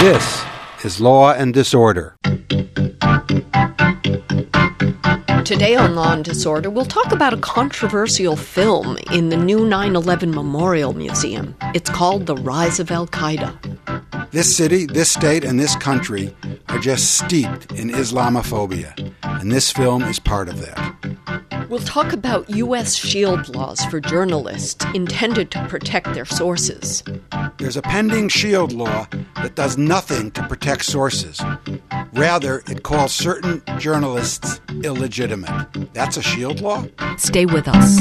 This is Law and Disorder. Today on Law and Disorder, we'll talk about a controversial film in the new 9/11 Memorial Museum. It's called The Rise of Al-Qaeda. This city, this state, and this country are just steeped in Islamophobia, and this film is part of that. We'll talk about U.S. shield laws for journalists intended to protect their sources. There's a pending shield law that does nothing to protect sources. Rather, it calls certain journalists illegitimate. That's a shield law? Stay with us.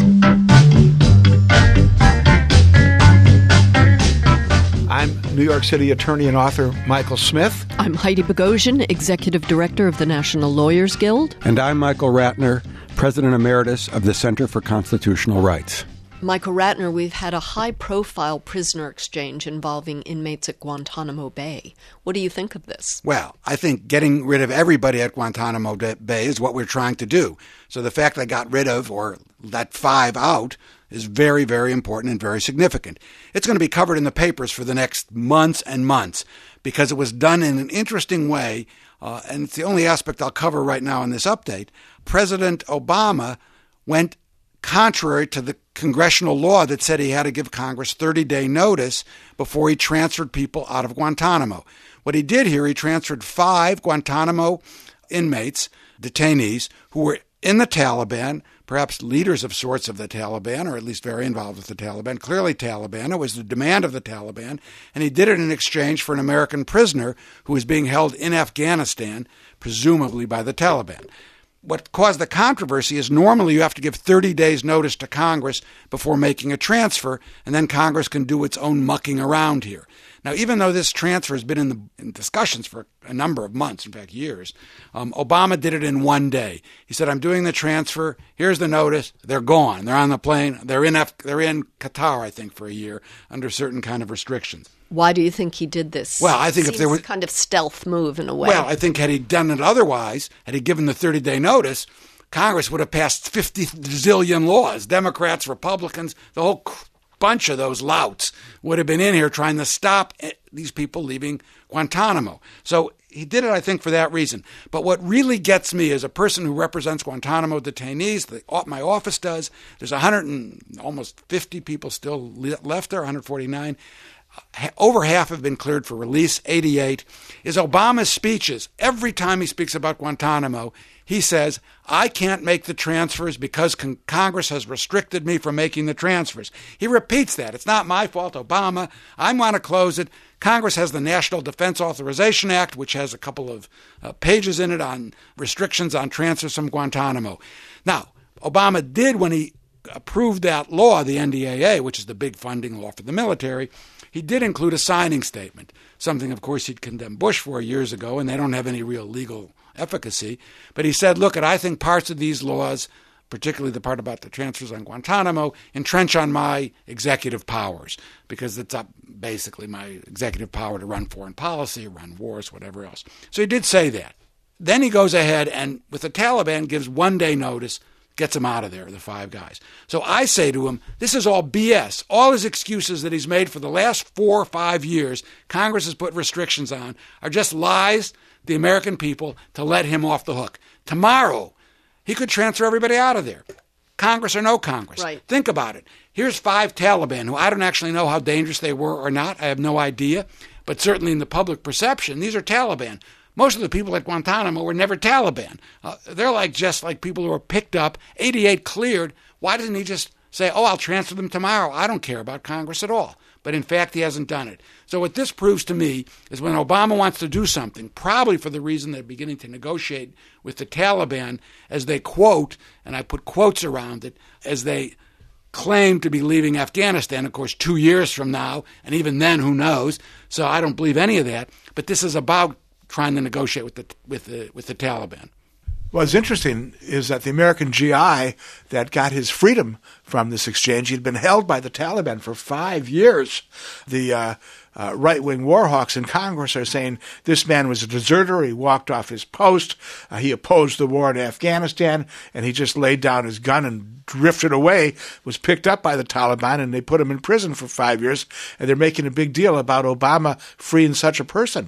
I'm New York City attorney and author Michael Smith. I'm Heidi Bogosian, Executive Director of the National Lawyers Guild. And I'm Michael Ratner, President Emeritus of the Center for Constitutional Rights. Michael Ratner, we've had a high-profile prisoner exchange involving inmates at Guantanamo Bay. What do you think of this? Well, I think getting rid of everybody at Guantanamo Bay is what we're trying to do. So the fact they got rid of or let 5 out is very, very important and very significant. It's going to be covered in the papers for the next months and months because it was done in an interesting way, and it's the only aspect I'll cover right now in this update. President Obama went contrary to the congressional law that said he had to give Congress 30-day notice before he transferred people out of Guantanamo. What he did here, he transferred 5 Guantanamo inmates, detainees, who were in the Taliban, perhaps leaders of sorts of the Taliban, or at least very involved with the Taliban, clearly Taliban. It was the demand of the Taliban, and he did it in exchange for an American prisoner who was being held in Afghanistan, presumably by the Taliban. What caused the controversy is normally you have to give 30 days notice to Congress before making a transfer, and then Congress can do its own mucking around here. Now, even though this transfer has been in discussions for a number of months, in fact years, Obama did it in one day. He said, I'm doing the transfer, here's the notice, they're gone. They're on the plane, they're in Qatar, I think, for a year under certain kind of restrictions. Why do you think he did this? Well, I think if there was a kind of stealth move in a way. Well, I think had he done it otherwise, had he given the 30-day notice, Congress would have passed 50 zillion laws. Democrats, Republicans, the whole bunch of those louts would have been in here trying to stop these people leaving Guantanamo. So he did it, I think, for that reason. But what really gets me as a person who represents Guantanamo detainees, my office does, there's almost 50 people still left there, 149. Over half have been cleared for release, 88, is Obama's speeches. Every time he speaks about Guantanamo, he says, I can't make the transfers because Congress has restricted me from making the transfers. He repeats that. It's not my fault, Obama. I want to close it. Congress has the National Defense Authorization Act, which has a couple of pages in it on restrictions on transfers from Guantanamo. Now, Obama did, when he approved that law, the NDAA, which is the big funding law for the military, he did include a signing statement, something, of course, he'd condemned Bush for years ago, and they don't have any real legal efficacy. But he said, look, I think parts of these laws, particularly the part about the transfers on Guantanamo, entrench on my executive powers, because it's basically my executive power to run foreign policy, run wars, whatever else. So he did say that. Then he goes ahead and, with the Taliban, gives 1-day notice, gets him out of there, the 5 guys. So I say to him, this is all BS. All his excuses that he's made for the last 4 or 5 years, Congress has put restrictions on, are just lies to the American people to let him off the hook. Tomorrow, he could transfer everybody out of there, Congress or no Congress. Right. Think about it. Here's 5 Taliban, who I don't actually know how dangerous they were or not. I have no idea. But certainly in the public perception, these are Taliban. Most of the people at Guantanamo were never Taliban. They're just like people who were picked up, 88 cleared. Why doesn't he just say, I'll transfer them tomorrow. I don't care about Congress at all. But in fact, he hasn't done it. So what this proves to me is when Obama wants to do something, probably for the reason they're beginning to negotiate with the Taliban, as they quote, and I put quotes around it, as they claim to be leaving Afghanistan, of course, 2 years from now, and even then, who knows? So I don't believe any of that. But this is about trying to negotiate with the Taliban. What's interesting is that the American GI that got his freedom from this exchange, he'd been held by the Taliban for 5 years. The right-wing war hawks in Congress are saying this man was a deserter. He walked off his post. He opposed the war in Afghanistan, and he just laid down his gun and drifted away, was picked up by the Taliban, and they put him in prison for 5 years. And they're making a big deal about Obama freeing such a person.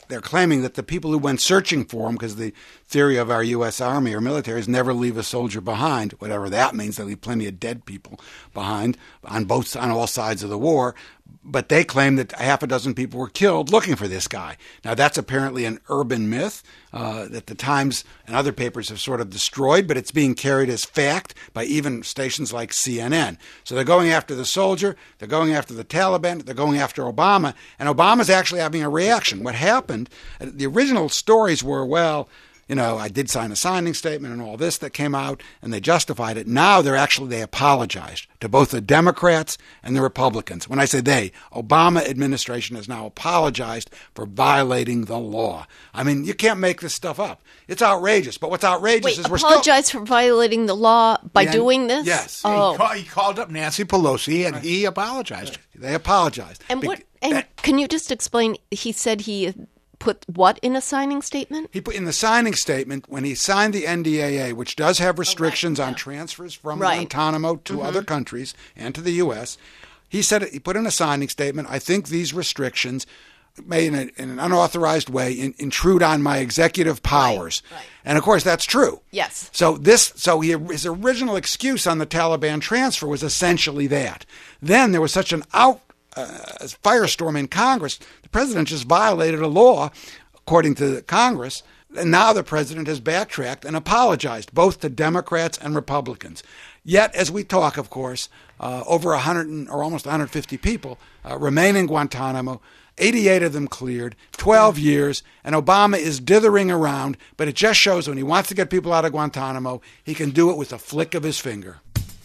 they're claiming that the people who went searching for him, because the theory of our U.S. Army or military is never leave a soldier behind, whatever that means. They leave plenty of dead people behind on all sides of the war. But they claim that half a dozen people were killed looking for this guy. Now, that's apparently an urban myth that the Times and other papers have sort of destroyed, but it's being carried as fact by even stations like CNN. So they're going after the soldier, they're going after the Taliban, they're going after Obama, and Obama's actually having a reaction. What happened, the original stories were, well, I did sign a signing statement and all this that came out, and they justified it. Now they apologized to both the Democrats and the Republicans. When I say they, Obama administration has now apologized for violating the law. I mean, you can't make this stuff up. It's outrageous. But what's outrageous is we're still... apologize for violating the law by doing this? Yes. Oh. He called up Nancy Pelosi, and he apologized. They apologized. And can you just explain, he said he put what in a signing statement? He put in the signing statement, when he signed the NDAA, which does have restrictions on transfers from Guantanamo to other countries and to the U.S., he put in a signing statement, I think these restrictions may in an unauthorized way intrude on my executive powers. Right. And of course that's true. Yes. So his original excuse on the Taliban transfer was essentially that. Then there was such an firestorm in Congress, the president just violated a law, according to Congress, and now the president has backtracked and apologized, both to Democrats and Republicans. Yet, as we talk, of course, over 100 or almost 150 people remain in Guantanamo, 88 of them cleared, 12 years, and Obama is dithering around, but it just shows when he wants to get people out of Guantanamo, he can do it with a flick of his finger.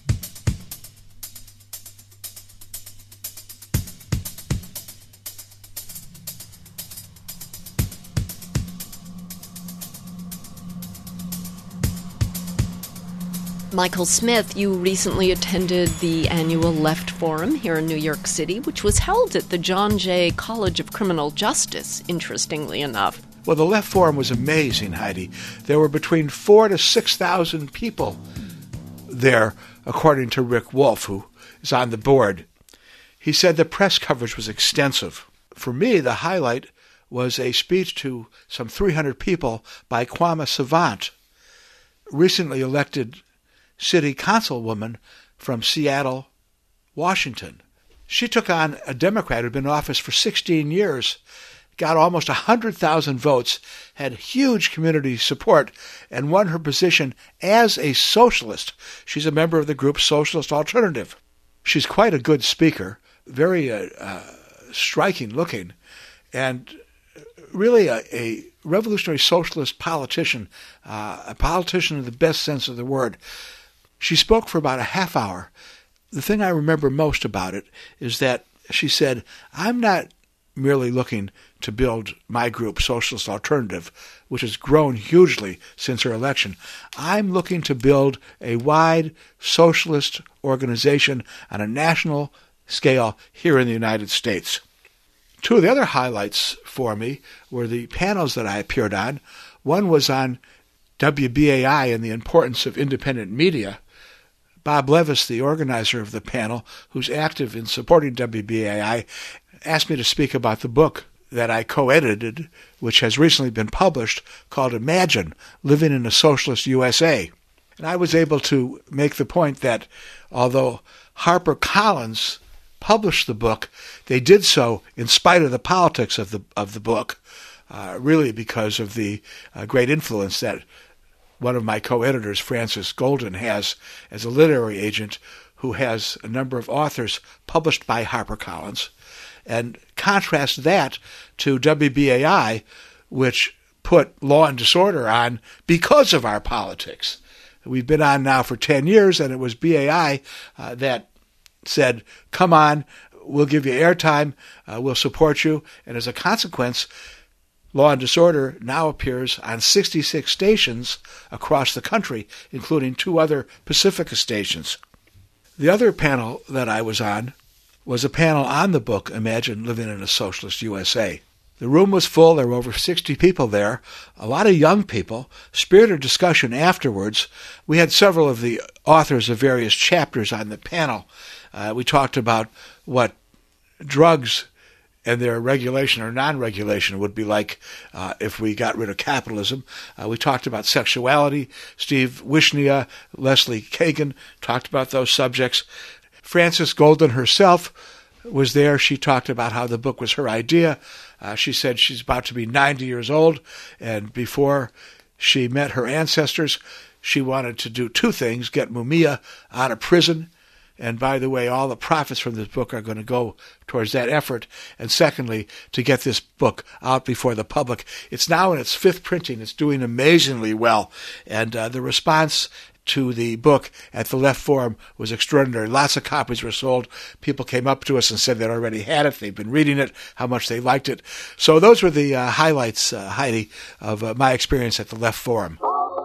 Michael Smith, you recently attended the annual Left Forum here in New York City, which was held at the John Jay College of Criminal Justice, interestingly enough. Well, the Left Forum was amazing, Heidi. There were between 4,000 to 6,000 people there, according to Rick Wolf, who is on the board. He said the press coverage was extensive. For me, the highlight was a speech to some 300 people by Kwame Savant, recently elected city councilwoman from Seattle, Washington. She took on a Democrat who'd been in office for 16 years, got almost 100,000 votes, had huge community support, and won her position as a socialist. She's a member of the group Socialist Alternative. She's quite a good speaker, very striking looking, and really a revolutionary socialist politician, a politician in the best sense of the word. She spoke for about a half hour. The thing I remember most about it is that she said, I'm not merely looking to build my group, Socialist Alternative, which has grown hugely since her election. I'm looking to build a wide socialist organization on a national scale here in the United States. Two of the other highlights for me were the panels that I appeared on. One was on WBAI and the importance of independent media. Bob Levis, the organizer of the panel, who's active in supporting WBAI, asked me to speak about the book that I co-edited, which has recently been published, called Imagine, Living in a Socialist USA. And I was able to make the point that although HarperCollins published the book, they did so in spite of the politics of the book, really because of the great influence that one of my co-editors, Francis Golden, has as a literary agent who has a number of authors published by HarperCollins, and contrast that to WBAI, which put Law and Disorder on because of our politics. We've been on now for 10 years, and it was BAI that said, come on, we'll give you airtime, we'll support you, and as a consequence, Law and Disorder now appears on 66 stations across the country, including 2 other Pacifica stations. The other panel that I was on was a panel on the book, Imagine Living in a Socialist USA. The room was full. There were over 60 people there, a lot of young people, spirited discussion afterwards. We had several of the authors of various chapters on the panel. We talked about what drugs and their regulation or non-regulation would be like if we got rid of capitalism. We talked about sexuality. Steve Wishnia, Leslie Kagan talked about those subjects. Frances Golden herself was there. She talked about how the book was her idea. She said she's about to be 90 years old, and before she met her ancestors, she wanted to do two things: get Mumia out of prison, and by the way, all the profits from this book are going to go towards that effort, and secondly, to get this book out before the public. It's now in its fifth printing. It's doing amazingly well, and the response to the book at the Left Forum was extraordinary. Lots of copies were sold. People came up to us and said they'd already had it, they'd been reading it, how much they liked it. So those were the highlights, Heidi, of my experience at the Left Forum.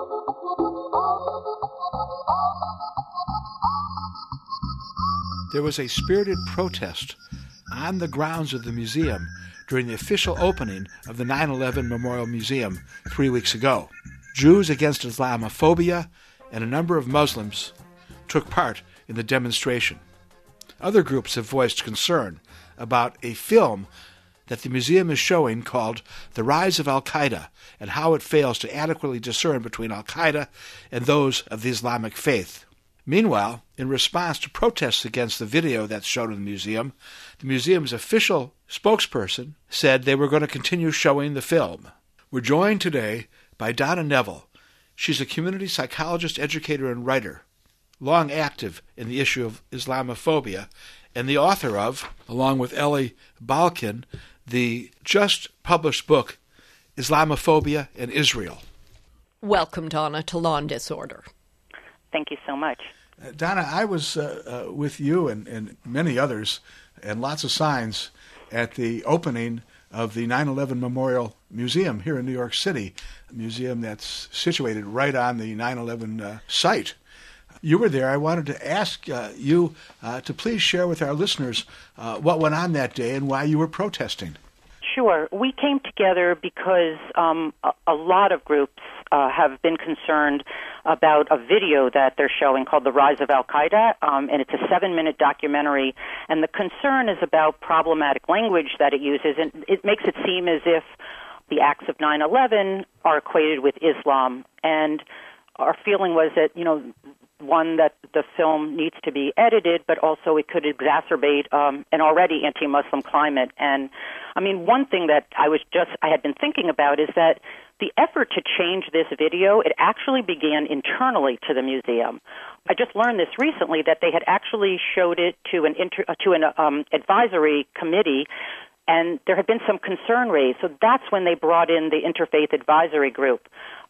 There was a spirited protest on the grounds of the museum during the official opening of the 9/11 Memorial Museum 3 weeks ago. Jews Against Islamophobia and a number of Muslims took part in the demonstration. Other groups have voiced concern about a film that the museum is showing called The Rise of Al-Qaeda and how it fails to adequately discern between Al-Qaeda and those of the Islamic faith. Meanwhile, in response to protests against the video that's shown in the museum's official spokesperson said they were going to continue showing the film. We're joined today by Donna Neville. She's a community psychologist, educator, and writer, long active in the issue of Islamophobia, and the author of, along with Ellie Balkin, the just-published book, Islamophobia and Israel. Welcome, Donna, to Law and Disorder. Thank you so much. Donna, I was with you and many others and lots of signs at the opening of the 9/11 Memorial Museum here in New York City, a museum that's situated right on the 9/11 site. You were there. I wanted to ask you to please share with our listeners what went on that day and why you were protesting. Sure. We came together because a lot of groups have been concerned about a video that they're showing called The Rise of Al-Qaeda, and it's a 7-minute documentary, and the concern is about problematic language that it uses, and it makes it seem as if the acts of 9/11 are equated with Islam, and our feeling was that, one, that the film needs to be edited, but also it could exacerbate an already anti-Muslim climate. And one thing that I had been thinking about is that the effort to change this video, it actually began internally to the museum. I just learned this recently, that they had actually showed it to an advisory committee, and there had been some concern raised. So that's when they brought in the Interfaith Advisory Group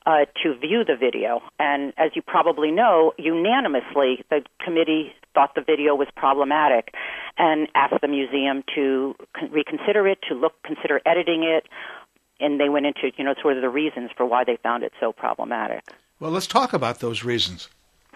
to view the video. And as you probably know, unanimously, the committee thought the video was problematic and asked the museum to reconsider it, consider editing it, and they went into, sort of the reasons for why they found it so problematic. Well, let's talk about those reasons.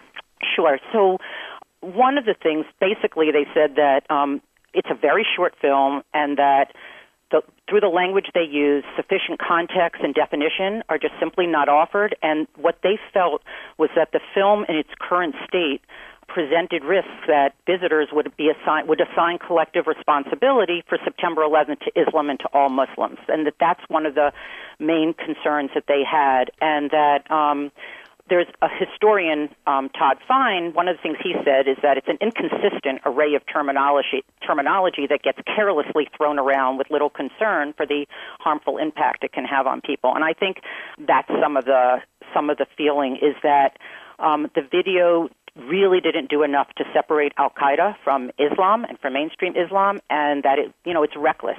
Sure. So one of the things, basically, they said that it's a very short film and that through the language they use, sufficient context and definition are just simply not offered. And what they felt was that the film in its current state presented risks that visitors would assign collective responsibility for September 11th to Islam and to all Muslims, and that's one of the main concerns that they had. And that there's a historian, Todd Fine. One of the things he said is that it's an inconsistent array of terminology that gets carelessly thrown around with little concern for the harmful impact it can have on people. And I think that's some of the feeling is that the video really didn't do enough to separate Al-Qaeda from Islam and from mainstream Islam, and that it's reckless.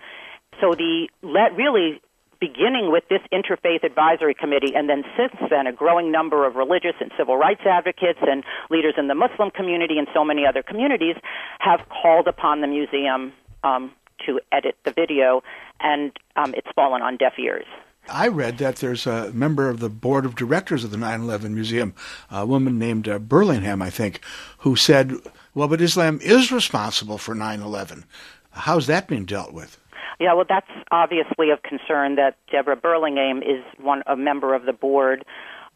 So really beginning with this Interfaith Advisory Committee, and then since then a growing number of religious and civil rights advocates and leaders in the Muslim community and so many other communities have called upon the museum to edit the video, and it's fallen on deaf ears. I read that there's a member of the board of directors of the 9/11 Museum, a woman named Burlingham, I think, who said, well, but Islam is responsible for 9/11. How's that being dealt with? Yeah, well, that's obviously of concern that Deborah Burlingham is a member of the board.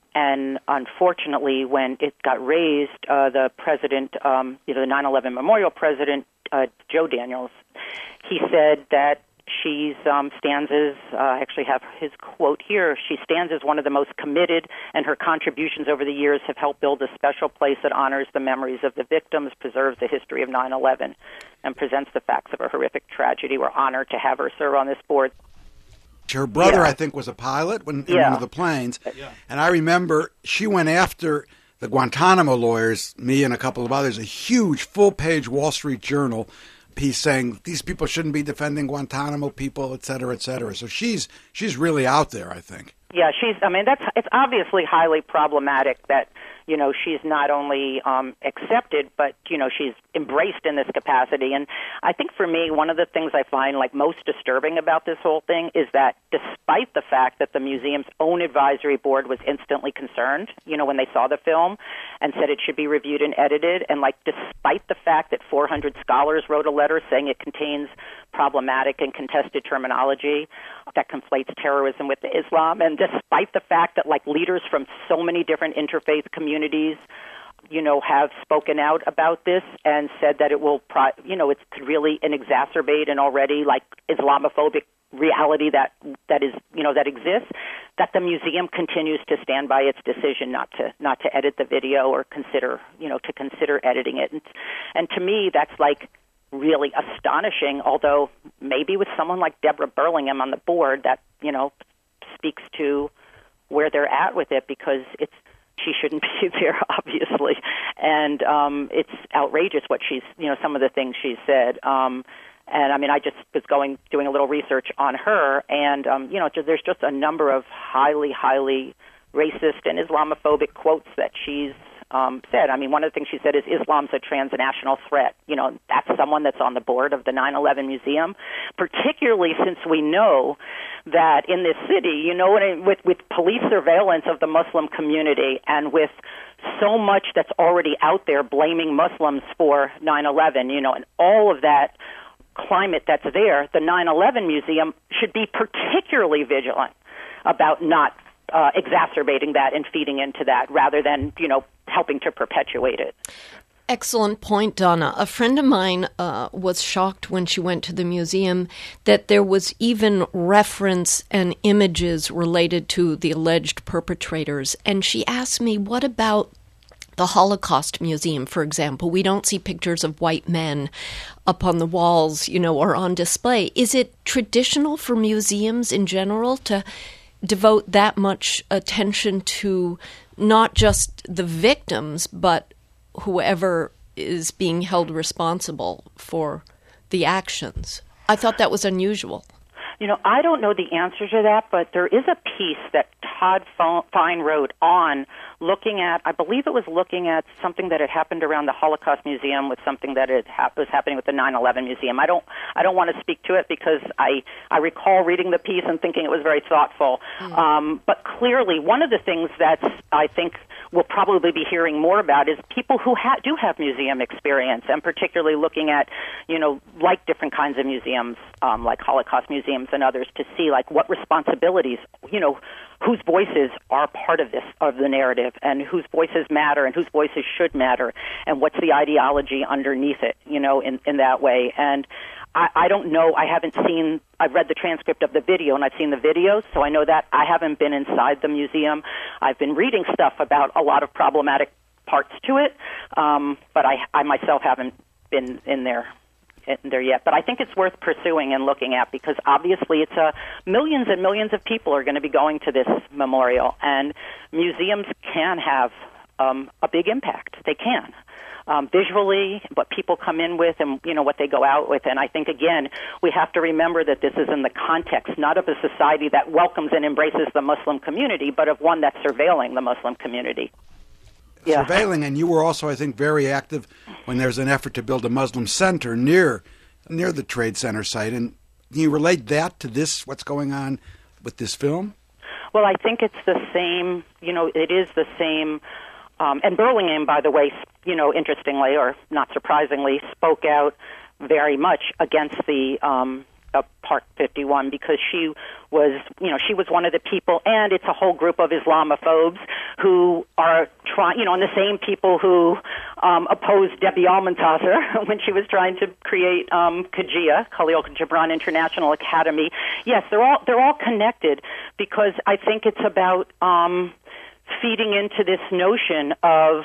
And unfortunately, when it got raised, the president, the 9/11 Memorial president, Joe Daniels. He said that she stands as, I actually have his quote here, she stands as one of the most committed, and her contributions over the years have helped build a special place that honors the memories of the victims, preserves the history of 9/11, and presents the facts of a horrific tragedy. We're honored to have her serve on this board. Her brother, I think, was a pilot in one of the planes. Yeah. And I remember she went after the Guantanamo lawyers, me and a couple of others, a huge full-page Wall Street Journal piece saying these people shouldn't be defending Guantanamo people, et cetera, et cetera. So she's really out there, I think. Yeah, it's obviously highly problematic that, she's not only accepted, but, she's embraced in this capacity. And I think for me, one of the things I find most disturbing about this whole thing is that despite the fact that the museum's own advisory board was instantly concerned, when they saw the film and said it should be reviewed and edited, and despite the fact that 400 scholars wrote a letter saying it contains problematic and contested terminology that conflates terrorism with Islam, and despite the fact that leaders from so many different interfaith communities have spoken out about this and said that it will it could really exacerbate an already Islamophobic reality that exists, that the museum continues to stand by its decision not to edit the video or consider editing it. And to me that's really astonishing, although maybe with someone like Deborah Burlingham on the board that, speaks to where they're at with it, because she shouldn't be there, obviously. And it's outrageous what some of the things she's said. And I just was doing a little research on her, and, there's just a number of highly, highly racist and Islamophobic quotes that she's said. One of the things she said is Islam's a transnational threat. That's someone that's on the board of the 9/11 Museum, particularly since we know that in this city, with police surveillance of the Muslim community and with so much that's already out there blaming Muslims for 9/11, and all of that climate that's there, the 9/11 Museum should be particularly vigilant about not exacerbating that and feeding into that rather than, helping to perpetuate it. Excellent point, Donna. A friend of mine was shocked when she went to the museum that there was even reference and images related to the alleged perpetrators. And she asked me, what about the Holocaust Museum, for example? We don't see pictures of white men up on the walls, or on display. Is it traditional for museums in general to devote that much attention to not just the victims, but whoever is being held responsible for the actions? I thought that was unusual. I don't know the answer to that, but there is a piece that Todd Fine wrote on looking at, I believe it was looking at something that had happened around the Holocaust Museum with something that was happening with the 9/11 Museum. I don't want to speak to it because I recall reading the piece and thinking it was very thoughtful. But clearly, one of the things that I think we'll probably be hearing more about is people who do have museum experience, and particularly looking at, different kinds of museums, like Holocaust museums and others, to see what responsibilities, whose voices are part of the narrative, and whose voices matter and whose voices should matter, and what's the ideology underneath it, in that way. And I don't know. I've read the transcript of the video, and I've seen the videos, so I know that. I haven't been inside the museum. I've been reading stuff about a lot of problematic parts to it, but I myself haven't been in there yet. But I think it's worth pursuing and looking at, because obviously it's millions and millions of people are going to be going to this memorial, and museums can have a big impact. They can. Visually, what people come in with and, what they go out with. And I think, again, we have to remember that this is in the context not of a society that welcomes and embraces the Muslim community, but of one that's surveilling the Muslim community. Yeah. Surveilling, and you were also, I think, very active when there's an effort to build a Muslim center near the Trade Center site. And can you relate that to this, what's going on with this film? Well, I think it's the same, it is the same. And Burlingham, by the way, interestingly or not surprisingly, spoke out very much against the Park 51, because she was one of the people, and it's a whole group of Islamophobes who are trying, and the same people who opposed Debbie Almentasser when she was trying to create KGIA, Khalil Gibran International Academy. Yes, they're all connected, because I think it's about feeding into this notion of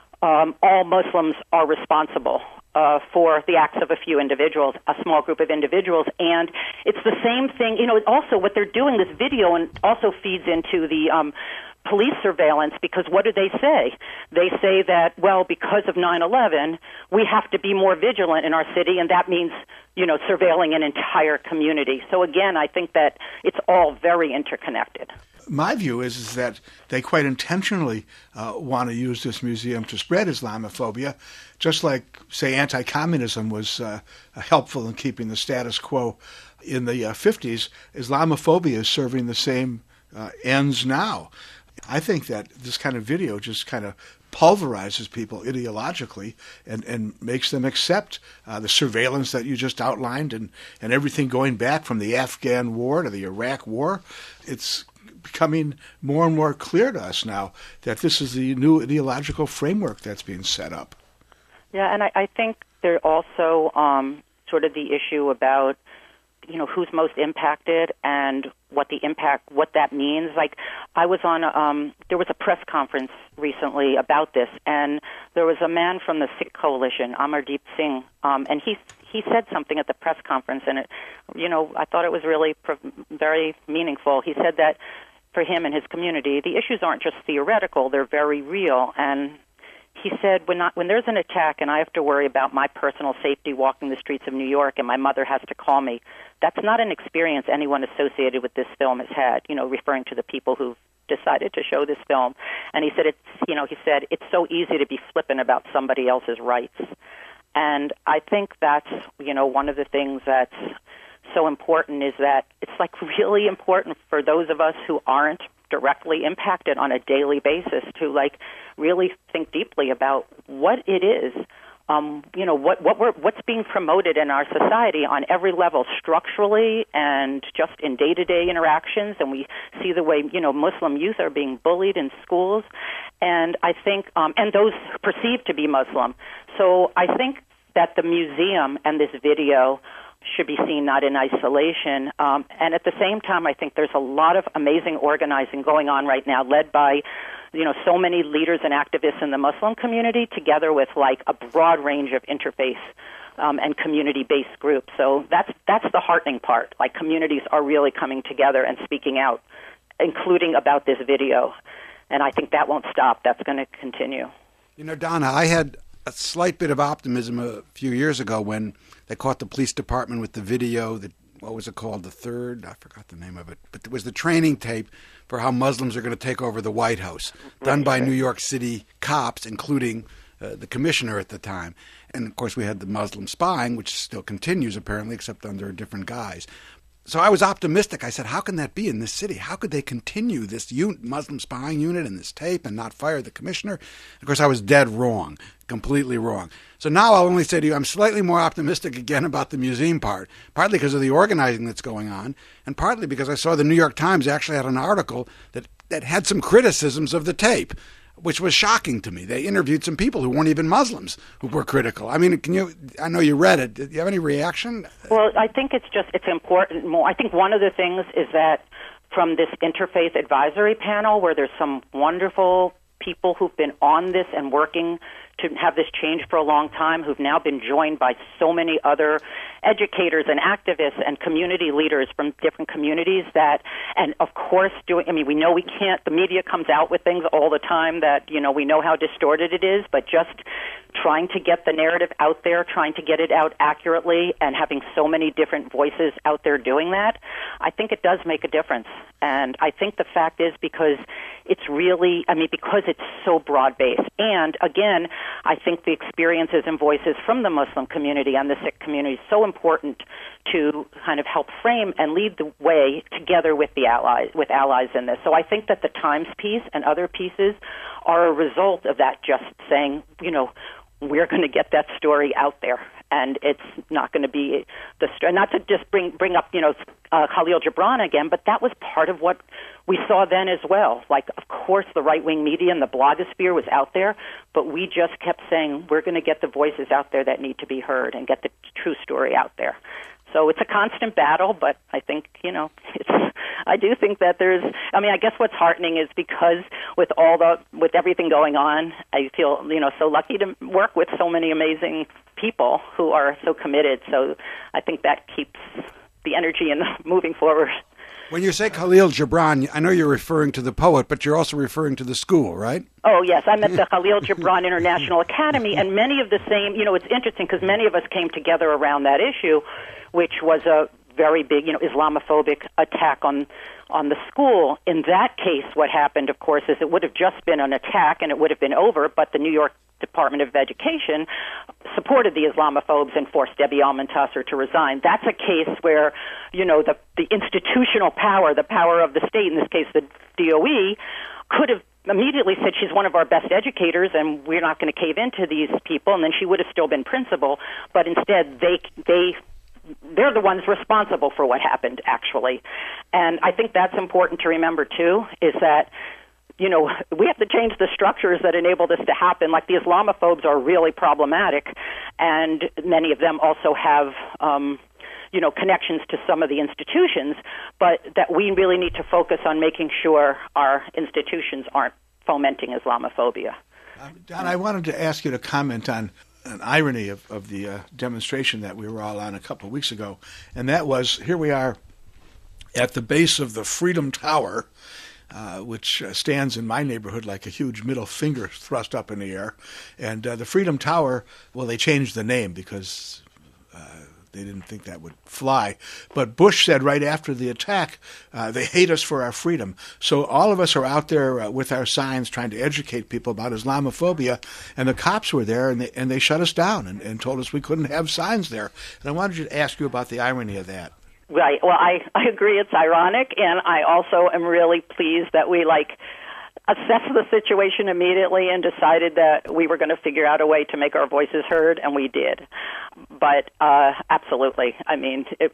all Muslims are responsible for the acts of a few individuals, a small group of individuals. And it's the same thing, also what they're doing, this video, and also feeds into the police surveillance, because what do they say? They say that, well, because of 9/11, we have to be more vigilant in our city, and that means, surveilling an entire community. So again, I think that it's all very interconnected. My view is that they quite intentionally want to use this museum to spread Islamophobia, just like, say, anti-communism was helpful in keeping the status quo in the 50s. Islamophobia is serving the same ends now. I think that this kind of video just kind of pulverizes people ideologically and makes them accept the surveillance that you just outlined and everything going back from the Afghan war to the Iraq war. It's becoming more and more clear to us now that this is the new ideological framework that's being set up. Yeah, and I think there also sort of the issue about who's most impacted and what that means. Like, I was on there was a press conference recently about this, and there was a man from the Sikh coalition, Amardeep Singh, and he said something at the press conference, and it, I thought it was really very meaningful. He said that for him and his community, the issues aren't just theoretical; they're very real. And he said, when there's an attack and I have to worry about my personal safety walking the streets of New York, and my mother has to call me, that's not an experience anyone associated with this film has had, referring to the people who've decided to show this film. And he said, it's so easy to be flippant about somebody else's rights. And I think that's, one of the things that's so important, is that it's like really important for those of us who aren't directly impacted on a daily basis to really think deeply about what it is, what's being promoted in our society on every level, structurally and just in day-to-day interactions. And we see the way Muslim youth are being bullied in schools, and I think and those perceived to be Muslim. So I think that the museum and this video should be seen not in isolation. And at the same time, I think there's a lot of amazing organizing going on right now, led by, so many leaders and activists in the Muslim community, together with a broad range of interfaith and community-based groups. So that's the heartening part. Communities are really coming together and speaking out, including about this video. And I think that won't stop. That's going to continue. Donna, I had a slight bit of optimism a few years ago when they caught the police department with the video that, what was it called, the third? I forgot the name of it. But it was the training tape for how Muslims are going to take over the White House, done by New York City cops, including the commissioner at the time. And, of course, we had the Muslim spying, which still continues, apparently, except under a different guise. So I was optimistic. I said, how can that be in this city? How could they continue this Muslim spying unit and this tape and not fire the commissioner? Of course, I was dead wrong, completely wrong. So now I'll only say to you, I'm slightly more optimistic again about the museum part, partly because of the organizing that's going on, and partly because I saw the New York Times actually had an article that had some criticisms of the tape, which was shocking to me. They interviewed some people who weren't even Muslims who were critical. I mean, I know you read it. Did you have any reaction? Well, I think it's important. I think one of the things is that from this interfaith advisory panel, where there's some wonderful people who've been on this and working to have this change for a long time, who've now been joined by so many other educators and activists and community leaders from different communities and of course we know we can't, the media comes out with things all the time that, we know how distorted it is, but just trying to get the narrative out there, trying to get it out accurately, and having so many different voices out there doing that, I think it does make a difference. And I think the fact is because it's really, because it's so broad-based. And again, I think the experiences and voices from the Muslim community and the Sikh community is so important to kind of help frame and lead the way together with allies in this. So I think that the Times piece and other pieces are a result of that, just saying, we're going to get that story out there. and it's not going to be not to just bring up Khalil Gibran again, but that was part of what we saw then as well. Like, of course, the right-wing media and the blogosphere was out there, but we just kept saying we're going to get the voices out there that need to be heard and get the true story out there. So it's a constant battle, but I think, I do think that I guess what's heartening is because with everything going on, I feel, so lucky to work with so many amazing people who are so committed. So I think that keeps the energy and moving forward. When you say Khalil Gibran, I know you're referring to the poet, but you're also referring to the school, right? Oh, yes. I'm at the Khalil Gibran International Academy, and many of the same, it's interesting because many of us came together around that issue, which was a very big, Islamophobic attack on the school. In that case, what happened, of course, is it would have just been an attack and it would have been over, but the New York Department of Education supported the Islamophobes and forced Debbie Almontasser to resign. That's a case where, the institutional power, the power of the state, in this case the DOE, could have immediately said she's one of our best educators and we're not going to cave into these people, and then she would have still been principal. But instead, they're the ones responsible for what happened, actually. And I think that's important to remember, too, is that, we have to change the structures that enable this to happen. Like, the Islamophobes are really problematic, and many of them also have, connections to some of the institutions, but that we really need to focus on making sure our institutions aren't fomenting Islamophobia. Don, I wanted to ask you to comment on an irony of the demonstration that we were all on a couple of weeks ago, and that was, here we are at the base of the Freedom Tower, which stands in my neighborhood like a huge middle finger thrust up in the air. And the Freedom Tower, well, they changed the name because they didn't think that would fly. But Bush said right after the attack, they hate us for our freedom. So all of us are out there with our signs trying to educate people about Islamophobia, and the cops were there, and they shut us down and told us we couldn't have signs there. And I wanted to ask you about the irony of that. Right. Well, I agree it's ironic, and I also am really pleased that we, assessed the situation immediately and decided that we were going to figure out a way to make our voices heard, and we did. But absolutely, I mean, it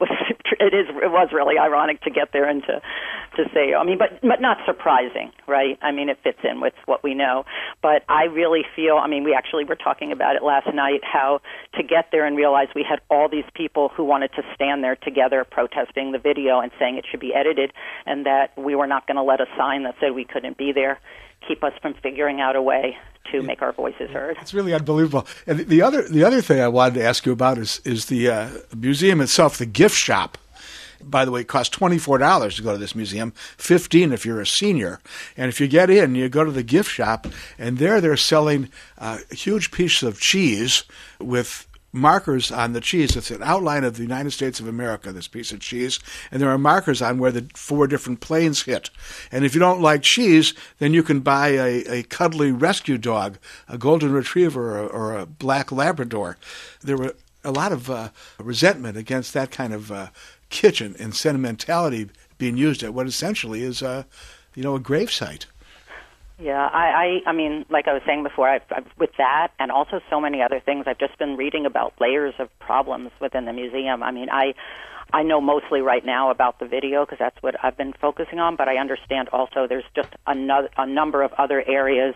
was really ironic to get there and to say, but not surprising, right? I mean, it fits in with what we know. But I really feel, we actually were talking about it last night, how to get there and realize we had all these people who wanted to stand there together protesting the video and saying it should be edited, and that we were not going to let a sign that said we couldn't be there keep us from figuring out a way to make our voices heard. It's really unbelievable. And the other thing I wanted to ask you about is the museum itself, the gift shop. By the way, it costs $24 to go to this museum, $15 if you're a senior. And if you get in, you go to the gift shop, and they're selling a huge piece of cheese with markers on the cheese. It's an outline of the United States of America, this piece of cheese, and there are markers on where the 4 different planes hit. And if you don't like cheese, then you can buy a cuddly rescue dog, a golden retriever or a black Labrador. There were a lot of resentment against that kind of kitchen and sentimentality being used at what essentially is a gravesite. Yeah, I mean, like I was saying before, I've, with that and also so many other things, I've just been reading about layers of problems within the museum. I mean, I know mostly right now about the video because that's what I've been focusing on, but I understand also there's just a number of other areas.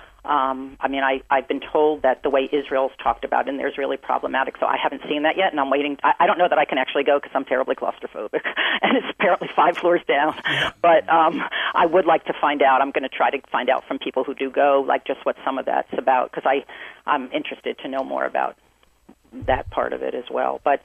I mean, I've been told that the way Israel's talked about in there is really problematic, so I haven't seen that yet, and I'm waiting. I don't know that I can actually go because I'm terribly claustrophobic, and it's apparently 5 floors down. But I would like to find out. I'm going to try to find out from people who do go, like just what some of that's about, because I'm interested to know more about that part of it as well. But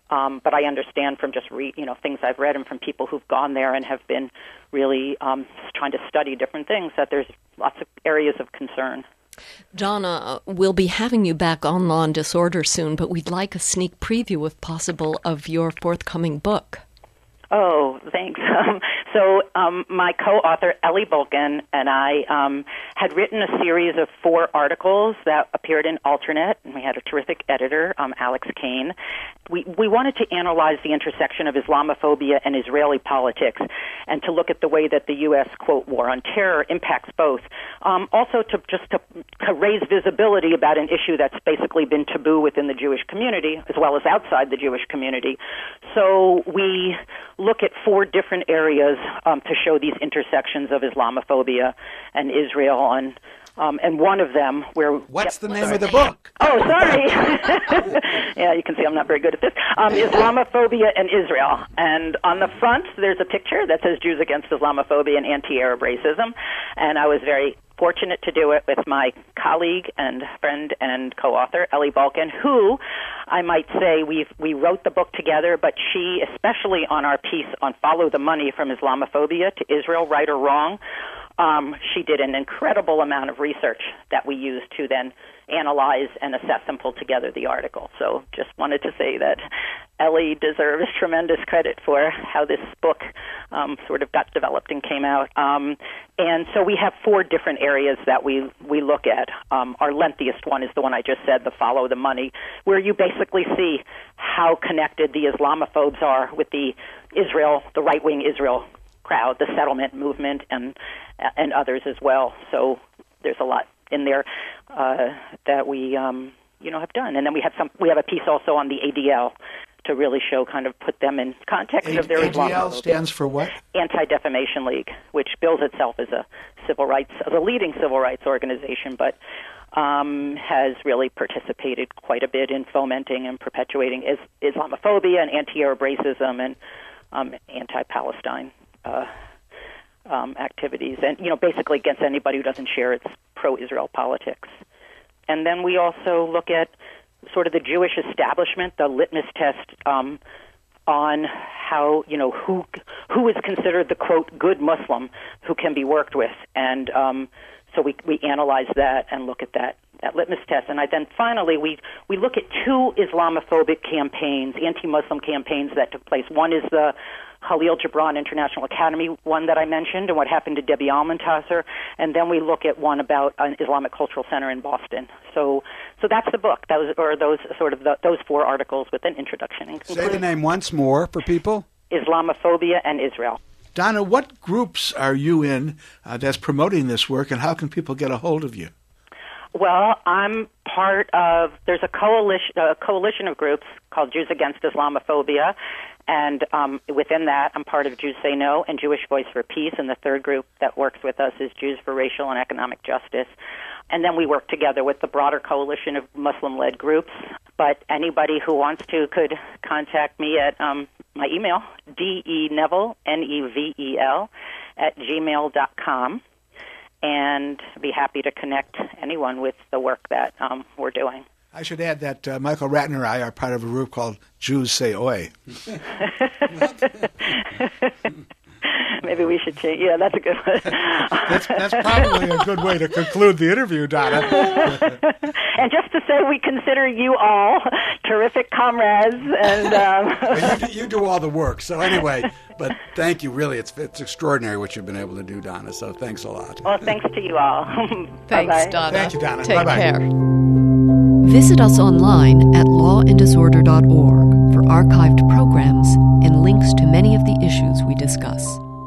I understand from just things I've read and from people who've gone there and have been really trying to study different things that there's lots of areas of concern. Donna, we'll be having you back on Law and Disorder soon, but we'd like a sneak preview, if possible, of your forthcoming book. Oh, thanks. So my co-author, Ellie Bulkin, and I had written a series of 4 articles that appeared in Alternet, and we had a terrific editor, Alex Kane. We wanted to analyze the intersection of Islamophobia and Israeli politics, and to look at the way that the U.S., quote, war on terror impacts both. Also to raise visibility about an issue that's basically been taboo within the Jewish community as well as outside the Jewish community. So we look at 4 different areas to show these intersections of Islamophobia and Israel, and one of them where... What's the name of the book? Oh, sorry. Yeah, you can see I'm not very good at this. Islamophobia and Israel. And on the front, there's a picture that says Jews Against Islamophobia and Anti-Arab Racism. And I was very fortunate to do it with my colleague and friend and co-author, Ellie Balkin, who, I might say, we wrote the book together, but she, especially on our piece on Follow the Money from Islamophobia to Israel, Right or Wrong, she did an incredible amount of research that we used to then analyze and assess and pull together the article. So just wanted to say that Ellie deserves tremendous credit for how this book sort of got developed and came out. And so we have 4 different areas that we look at. Our lengthiest one is the one I just said, the Follow the Money, where you basically see how connected the Islamophobes are with the right-wing Israel crowd, the settlement movement, and others as well. So there's a lot in there that we have done. And then we have a piece also on the ADL to really show, kind of put them in context of their Islamophobia. ADL stands for what? Anti-Defamation League, which bills itself as a leading civil rights organization, but has really participated quite a bit in fomenting and perpetuating Islamophobia and anti-Arab racism and anti-Palestine activities, and basically against anybody who doesn't share its pro-Israel politics. And then we also look at sort of the Jewish establishment, the litmus test on how who is considered the quote good Muslim who can be worked with, and so we analyze that and look at that litmus test. And then finally we look at 2 Islamophobic campaigns, anti-Muslim campaigns that took place. One is the Khalil Gibran International Academy one that I mentioned and what happened to Debbie Almontasser, and then we look at one about an Islamic Cultural Center in Boston. So that's the book. Those 4 articles with an introduction. Say the name once more for people. Islamophobia and Israel. Donna, what groups are you in that's promoting this work, and how can people get a hold of you? Well, I'm part of, there's a coalition of groups called Jews Against Islamophobia, and within that, I'm part of Jews Say No and Jewish Voice for Peace, and the third group that works with us is Jews for Racial and Economic Justice. And then we work together with the broader coalition of Muslim-led groups. But anybody who wants to could contact me at my email, DENevel, NEVEL, @gmail.com, and be happy to connect anyone with the work that we're doing. I should add that Michael Ratner and I are part of a group called Jews Say Oi. Maybe we should change. Yeah, that's a good one. That's probably a good way to conclude the interview, Donna. And just to say, we consider you all terrific comrades. And you do all the work. So anyway, but thank you. Really, it's extraordinary what you've been able to do, Donna. So thanks a lot. Well, thanks to you all. Thanks, Bye-bye. Donna. Thank you, Donna. Take Bye-bye. care. Visit us online at lawanddisorder.org for archived programs and links to many of the issues we discuss.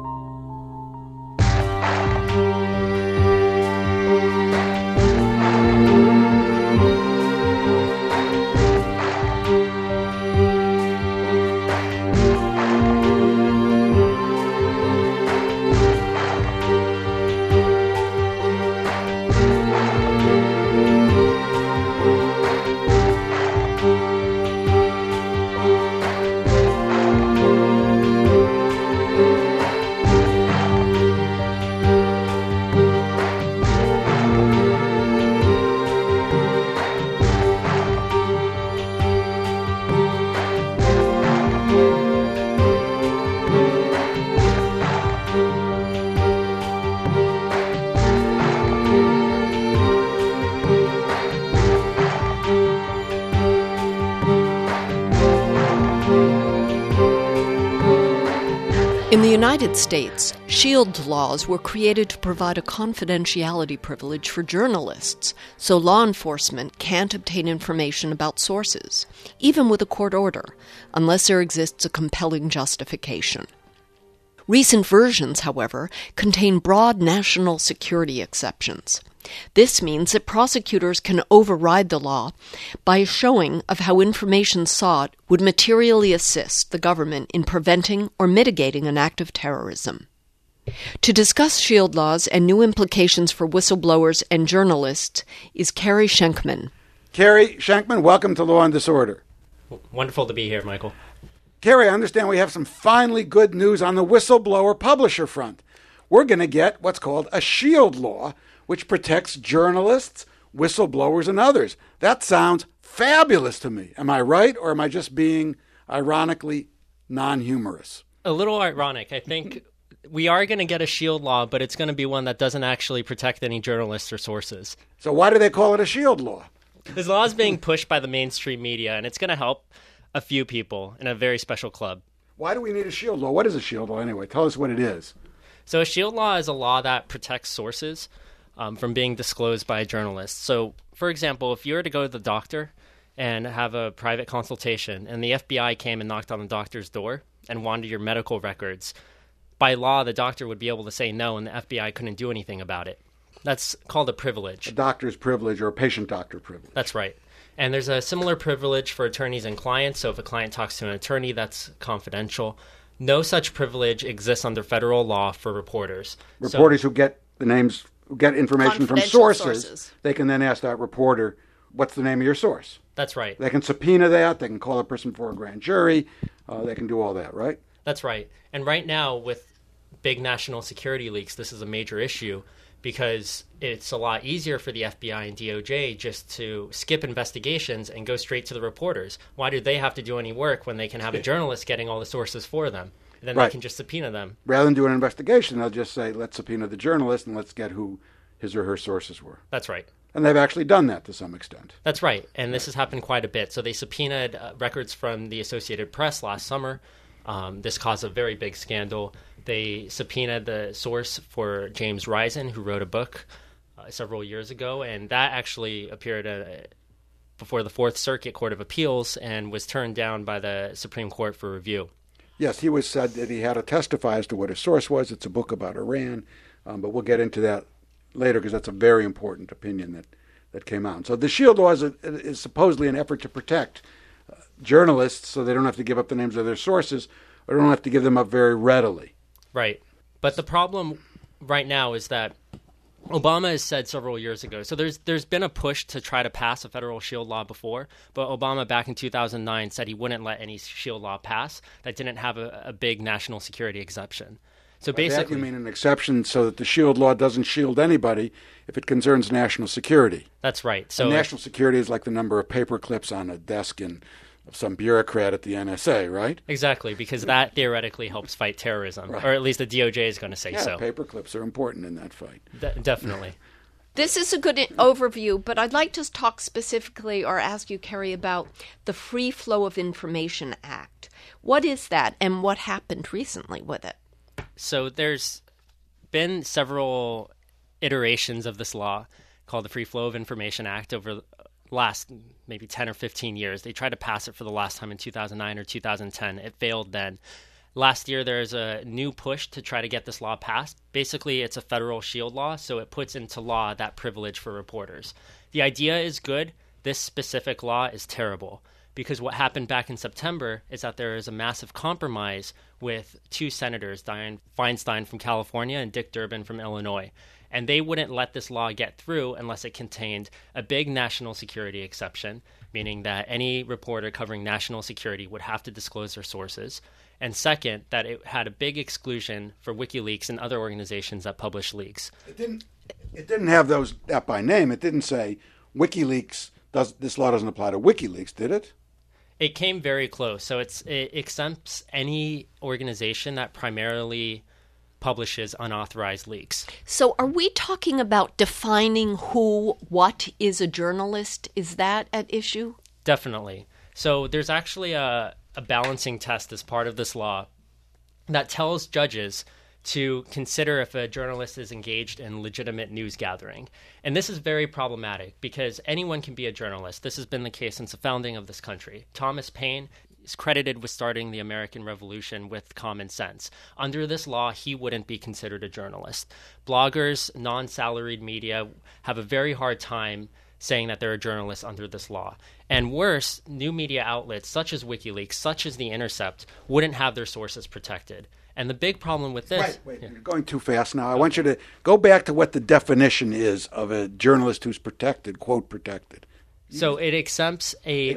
In the United States, SHIELD laws were created to provide a confidentiality privilege for journalists, so law enforcement can't obtain information about sources, even with a court order, unless there exists a compelling justification. Recent versions, however, contain broad national security exceptions. This means that prosecutors can override the law by a showing of how information sought would materially assist the government in preventing or mitigating an act of terrorism. To discuss SHIELD laws and new implications for whistleblowers and journalists is Kerry Schenkman. Kerry Schenkman, welcome to Law and Disorder. Wonderful to be here, Michael. Kerry, I understand we have some finally good news on the whistleblower publisher front. We're going to get what's called a SHIELD law, which protects journalists, whistleblowers, and others. That sounds fabulous to me. Am I right, or am I just being ironically non-humorous? A little ironic. I think we are going to get a SHIELD law, but it's going to be one that doesn't actually protect any journalists or sources. So why do they call it a SHIELD law? This law is being pushed by the mainstream media, and it's going to help a few people in a very special club. Why do we need a SHIELD law? What is a SHIELD law anyway? Tell us what it is. So a SHIELD law is a law that protects sources from being disclosed by journalists. So, for example, if you were to go to the doctor and have a private consultation and the FBI came and knocked on the doctor's door and wanted your medical records, by law, the doctor would be able to say no and the FBI couldn't do anything about it. That's called a privilege. A doctor's privilege or a patient-doctor privilege. That's right. And there's a similar privilege for attorneys and clients. So if a client talks to an attorney, that's confidential. No such privilege exists under federal law for reporters. Reporters who get the names, who get information from sources, they can then ask that reporter, what's the name of your source? That's right. They can subpoena that. They can call a person for a grand jury. They can do all that, right? That's right. And right now, with big national security leaks, this is a major issue, because it's a lot easier for the FBI and DOJ just to skip investigations and go straight to the reporters. Why do they have to do any work when they can have a journalist getting all the sources for them? And then They can just subpoena them. Rather than do an investigation, they'll just say, let's subpoena the journalist and let's get who his or her sources were. That's right. And they've actually done that to some extent. That's right. And this has happened quite a bit. So they subpoenaed records from the Associated Press last summer. This caused a very big scandal. They subpoenaed the source for James Risen, who wrote a book several years ago, and that actually appeared before the Fourth Circuit Court of Appeals and was turned down by the Supreme Court for review. Yes, he was said that he had to testify as to what his source was. It's a book about Iran, but we'll get into that later because that's a very important opinion that came out. So the SHIELD law is supposedly an effort to protect journalists so they don't have to give up the names of their sources or don't have to give them up very readily. Right. But the problem right now is that Obama has said several years ago, so there's been a push to try to pass a federal SHIELD law before, but Obama back in 2009 said he wouldn't let any SHIELD law pass that didn't have a big national security exception. So basically, you mean an exception so that the SHIELD law doesn't shield anybody if it concerns national security. That's right. So national security is like the number of paper clips on a desk of some bureaucrat at the NSA, right? Exactly, because that theoretically helps fight terrorism, right. Or at least the DOJ is going to say so. Paper clips are important in that fight. Definitely. This is a good overview, but I'd like to talk specifically or ask you, Kerry, about the Free Flow of Information Act. What is that, and what happened recently with it? So there's been several iterations of this law called the Free Flow of Information Act over the last maybe 10 or 15 years. They tried to pass it for the last time in 2009 or 2010. It failed then. Last year, there's a new push to try to get this law passed. Basically, it's a federal SHIELD law, so it puts into law that privilege for reporters. The idea is good. This specific law is terrible, because what happened back in September is that there is a massive compromise with two senators, Dianne Feinstein from California and Dick Durbin from Illinois. And they wouldn't let this law get through unless it contained a big national security exception, meaning that any reporter covering national security would have to disclose their sources. And second, that it had a big exclusion for WikiLeaks and other organizations that publish leaks. It didn't have that by name. It didn't say WikiLeaks. This law doesn't apply to WikiLeaks, did it? It came very close. So it exempts any organization that primarily publishes unauthorized leaks. So are we talking about defining what is a journalist? Is that at issue? Definitely. So there's actually a balancing test as part of this law that tells judges to consider if a journalist is engaged in legitimate news gathering. And this is very problematic because anyone can be a journalist. This has been the case since the founding of this country. Thomas Paine, is credited with starting the American Revolution with common sense. Under this law, he wouldn't be considered a journalist. Bloggers, non-salaried media have a very hard time saying that they're a journalist under this law. And worse, new media outlets such as WikiLeaks, such as The Intercept, wouldn't have their sources protected. And the big problem with this... Wait, you're going too fast now. I want you to go back to what the definition is of a journalist who's protected, quote, protected. So it exempts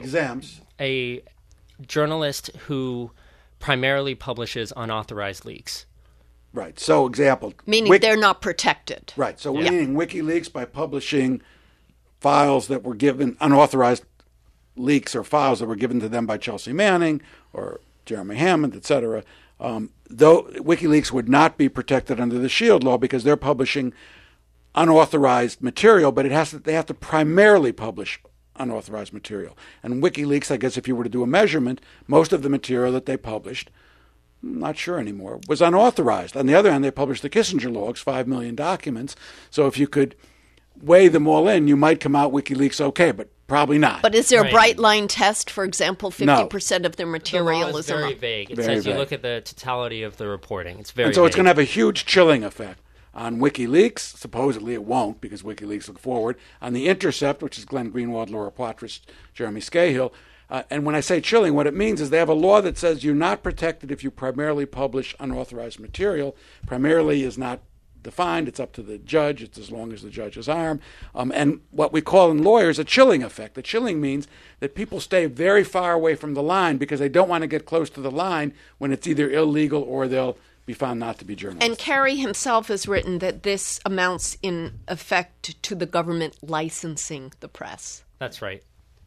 a journalist who primarily publishes unauthorized leaks. Right. So, example. Meaning they're not protected. Right. So, meaning WikiLeaks, by publishing files that were given, unauthorized leaks or files that were given to them by Chelsea Manning or Jeremy Hammond, etc., though WikiLeaks would not be protected under the Shield Law because they're publishing unauthorized material, but they have to primarily publish unauthorized material. And WikiLeaks, I guess if you were to do a measurement, most of the material that they published, I'm not sure anymore, was unauthorized. On the other hand, they published the Kissinger logs, 5 million documents. So if you could weigh them all in, you might come out WikiLeaks okay, but probably not. But is there a bright line test? For example, 50% of their material the law is very vague. It says you look at the totality of the reporting. It's very vague. It's going to have a huge chilling effect on WikiLeaks. Supposedly it won't, because WikiLeaks look forward. On The Intercept, which is Glenn Greenwald, Laura Poitras, Jeremy Scahill. And when I say chilling, what it means is they have a law that says you're not protected if you primarily publish unauthorized material. Primarily is not defined. It's up to the judge. It's as long as the judge's arm. And what we call in lawyers a chilling effect. The chilling means that people stay very far away from the line because they don't want to get close to the line when it's either illegal or they'll be found not to be journalists. And Kerry himself has written that this amounts in effect to the government licensing the press. That's right.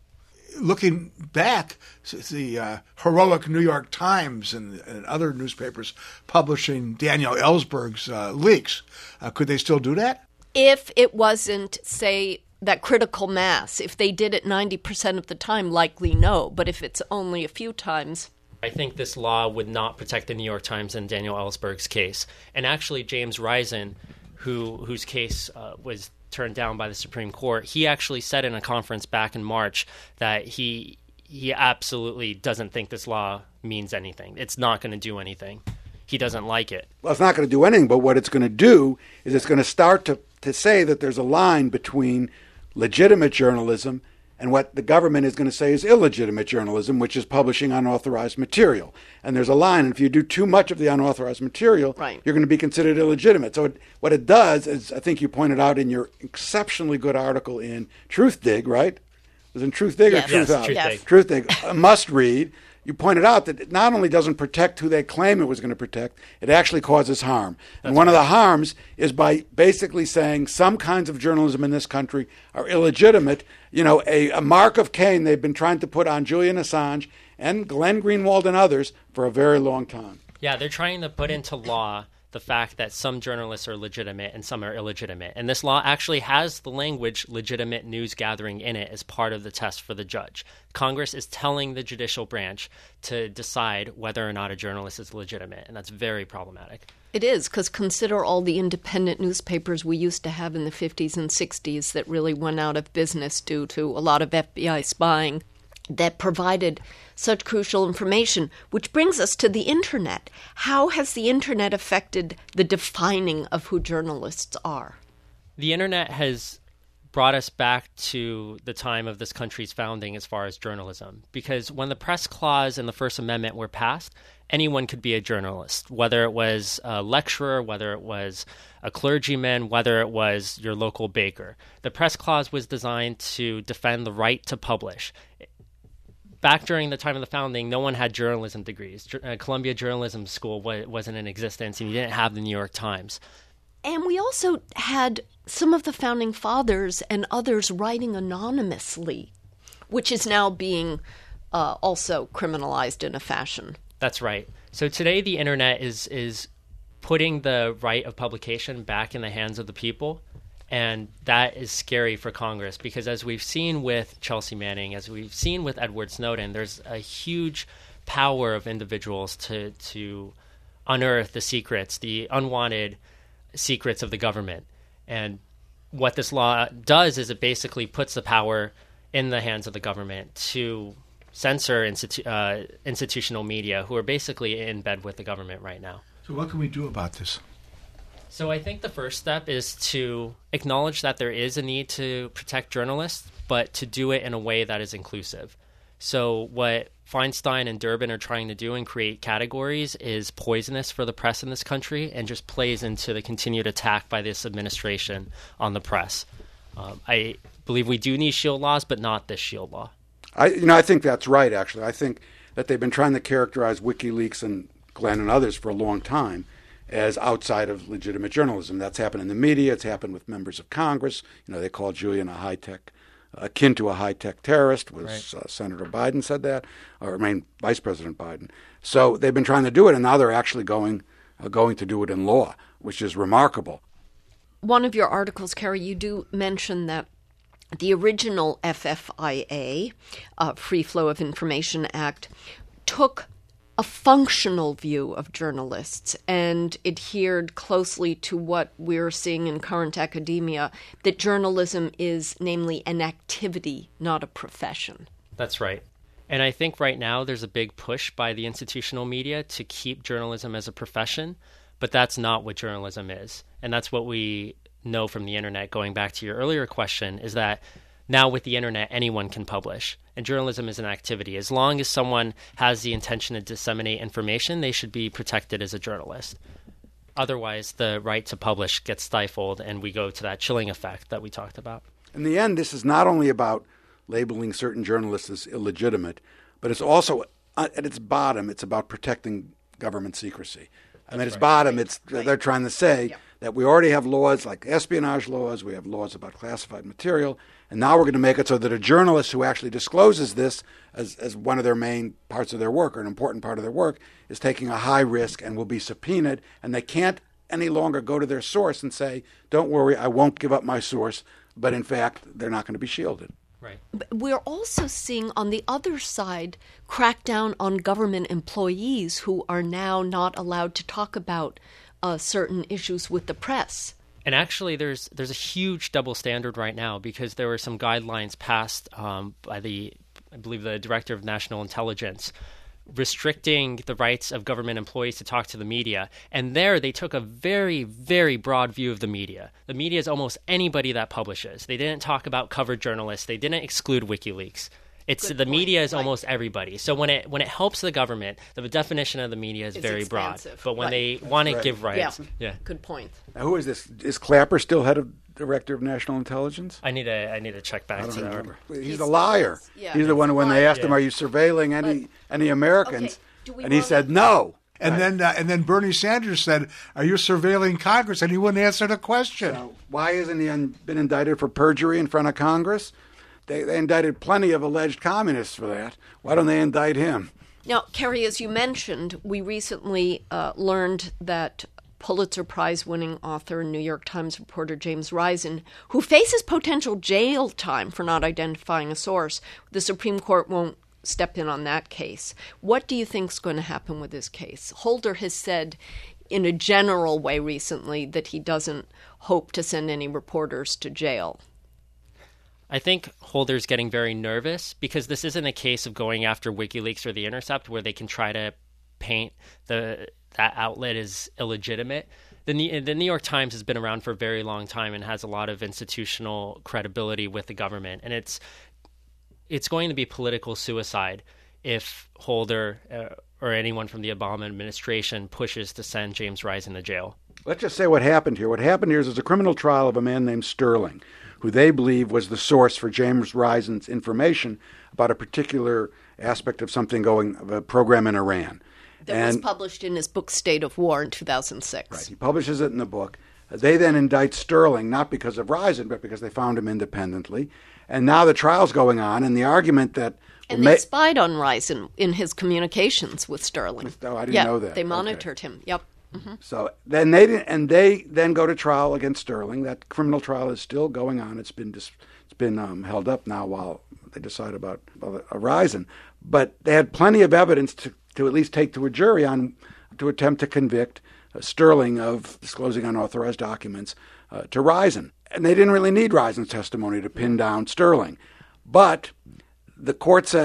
Looking back, the heroic New York Times and other newspapers publishing Daniel Ellsberg's leaks, could they still do that? If it wasn't, say, that critical mass, if they did it 90% of the time, likely no. But if it's only a few times... I think this law would not protect the New York Times in Daniel Ellsberg's case. And actually, James Risen, whose case was turned down by the Supreme Court, he actually said in a conference back in March that he absolutely doesn't think this law means anything. It's not going to do anything. He doesn't like it. Well, it's not going to do anything, but what it's going to do is it's going to start to say that there's a line between legitimate journalism and what the government is going to say is illegitimate journalism, which is publishing unauthorized material. And there's a line, and if you do too much of the unauthorized material, you're going to be considered illegitimate. So what it does is, I think you pointed out in your exceptionally good article in Truthdig, right? It was in Truthdig or Truthout? Yes. Truthdig, a must read. You pointed out that it not only doesn't protect who they claim it was going to protect, it actually causes harm. And one of the harms is by basically saying some kinds of journalism in this country are illegitimate. You know, a mark of Cain they've been trying to put on Julian Assange and Glenn Greenwald and others for a very long time. Yeah, they're trying to put into law the fact that some journalists are legitimate and some are illegitimate. And this law actually has the language legitimate news gathering in it as part of the test for the judge. Congress is telling the judicial branch to decide whether or not a journalist is legitimate, and that's very problematic. It is, because consider all the independent newspapers we used to have in the 50s and 60s that really went out of business due to a lot of FBI spying that provided such crucial information, which brings us to the Internet. How has the Internet affected the defining of who journalists are? The Internet has brought us back to the time of this country's founding as far as journalism, because when the Press Clause and the First Amendment were passed, anyone could be a journalist, whether it was a lecturer, whether it was a clergyman, whether it was your local baker. The Press Clause was designed to defend the right to publish. Back during the time of the founding, no one had journalism degrees. Columbia Journalism School wasn't in existence, and you didn't have the New York Times. And we also had some of the founding fathers and others writing anonymously, which is now being also criminalized in a fashion. That's right. So today the Internet is putting the right of publication back in the hands of the people. And that is scary for Congress because as we've seen with Chelsea Manning, as we've seen with Edward Snowden, there's a huge power of individuals to unearth the secrets, the unwanted secrets of the government. And what this law does is it basically puts the power in the hands of the government to censor institutional media who are basically in bed with the government right now. So what can we do about this? So I think the first step is to acknowledge that there is a need to protect journalists, but to do it in a way that is inclusive. So what Feinstein and Durbin are trying to do and create categories is poisonous for the press in this country and just plays into the continued attack by this administration on the press. I believe we do need shield laws, but not this shield law. I think that's right, actually. I think that they've been trying to characterize WikiLeaks and Glenn and others for a long time as outside of legitimate journalism. That's happened in the media. It's happened with members of Congress. They call Julian akin to a high-tech terrorist. Senator Biden said that, Vice President Biden. So they've been trying to do it, and now they're actually going to do it in law, which is remarkable. One of your articles, Carrie, you do mention that the original FFIA, Free Flow of Information Act, took a functional view of journalists and adhered closely to what we're seeing in current academia, that journalism is namely an activity, not a profession. That's right. And I think right now there's a big push by the institutional media to keep journalism as a profession, but that's not what journalism is. And that's what we know from the internet, going back to your earlier question, is that now with the internet, anyone can publish. And journalism is an activity. As long as someone has the intention to disseminate information, they should be protected as a journalist. Otherwise, the right to publish gets stifled, and we go to that chilling effect that we talked about. In the end, this is not only about labeling certain journalists as illegitimate, but it's also, at its bottom, it's about protecting government secrecy. At its bottom, they're trying to say that we already have laws like espionage laws, we have laws about classified material, and now we're going to make it so that a journalist who actually discloses this as one of their main parts of their work, or an important part of their work, is taking a high risk and will be subpoenaed, and they can't any longer go to their source and say, don't worry, I won't give up my source, but in fact, they're not going to be shielded. Right. We're also seeing on the other side crackdown on government employees who are now not allowed to talk about certain issues with the press. And actually, there's a huge double standard right now, because there were some guidelines passed by I believe the Director of National Intelligence, restricting the rights of government employees to talk to the media. And there they took a very, very broad view of the media. The media is almost anybody that publishes. They didn't talk about covered journalists. They didn't exclude WikiLeaks. Media is almost everybody. So when it helps the government, the definition of the media is very expansive. broad. But when they want to give rights, Good point. Now, who is this? Is Clapper still head of Director of National Intelligence? I need to check back to that. He's the liar. Yeah, he's the one when they asked him, "Are you surveilling any Americans?" And he said, "No." And then Bernie Sanders said, "Are you surveilling Congress?" And he wouldn't answer the question. So why hasn't he been indicted for perjury in front of Congress? They indicted plenty of alleged communists for that. Why don't they indict him? Now, Carrie, as you mentioned, we recently learned that Pulitzer Prize-winning author and New York Times reporter James Risen, who faces potential jail time for not identifying a source, the Supreme Court won't step in on that case. What do you think is going to happen with this case? Holder has said in a general way recently that he doesn't hope to send any reporters to jail. I think Holder's getting very nervous because this isn't a case of going after WikiLeaks or The Intercept where they can try to paint that outlet as illegitimate. The New York Times has been around for a very long time and has a lot of institutional credibility with the government. And it's going to be political suicide if Holder or anyone from the Obama administration pushes to send James Risen to jail. Let's just say what happened here. What happened here is there's a criminal trial of a man named Sterling, who they believe was the source for James Risen's information about a particular aspect of of a program in Iran. That was published in his book State of War in 2006. Right. He publishes it in the book. They then indict Sterling, not because of Risen, but because they found him independently. And now the trial's going on, and the argument that... And they spied on Risen in his communications with Sterling. Oh, I didn't know that. They monitored him. Yep. Mm-hmm. So then they then go to trial against Sterling. That criminal trial is still going on. It's been held up now while they decide about Risen. But they had plenty of evidence to at least take to a jury to attempt to convict Sterling of disclosing unauthorized documents to Risen. And they didn't really need Risen's testimony to pin down Sterling. But the court said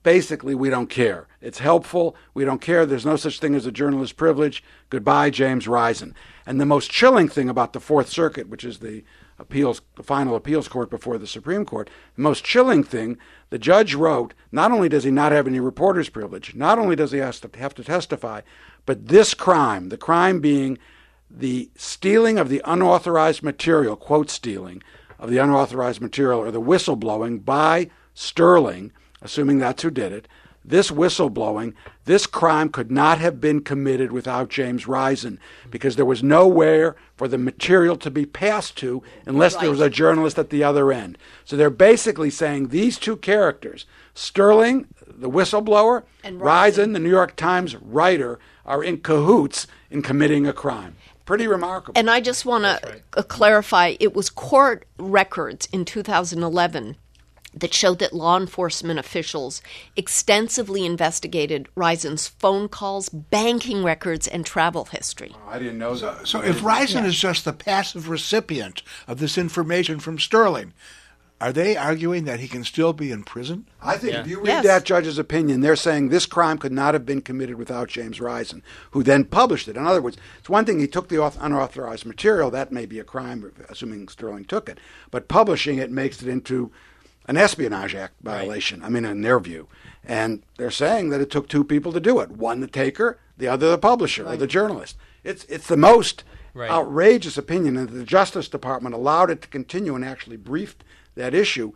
basically, we don't care. It's helpful. We don't care. There's no such thing as a journalist privilege. Goodbye, James Risen. And the most chilling thing about the Fourth Circuit, which is the final appeals court before the Supreme Court, the most chilling thing, the judge wrote, not only does he not have any reporter's privilege, not only does he have to testify, but this crime, the crime being the stealing of the unauthorized material, quote stealing, of the unauthorized material or the whistleblowing by Sterling, assuming that's who did it, this whistleblowing, this crime could not have been committed without James Risen because there was nowhere for the material to be passed to unless there was a journalist at the other end. So they're basically saying these two characters, Sterling, the whistleblower, and Risen, the New York Times writer, are in cahoots in committing a crime. Pretty remarkable. And I just want to clarify, it was court records in 2011 that showed that law enforcement officials extensively investigated Risen's phone calls, banking records, and travel history. Oh, I didn't know that. So if Risen is just the passive recipient of this information from Sterling, are they arguing that he can still be in prison? I think if you read that judge's opinion, they're saying this crime could not have been committed without James Risen, who then published it. In other words, it's one thing he took the unauthorized material. That may be a crime, assuming Sterling took it. But publishing it makes it into an Espionage Act violation, I mean, in their view. And they're saying that it took two people to do it. One, the taker, the other, the publisher or the journalist. It's the most outrageous opinion, and the Justice Department allowed it to continue and actually briefed that issue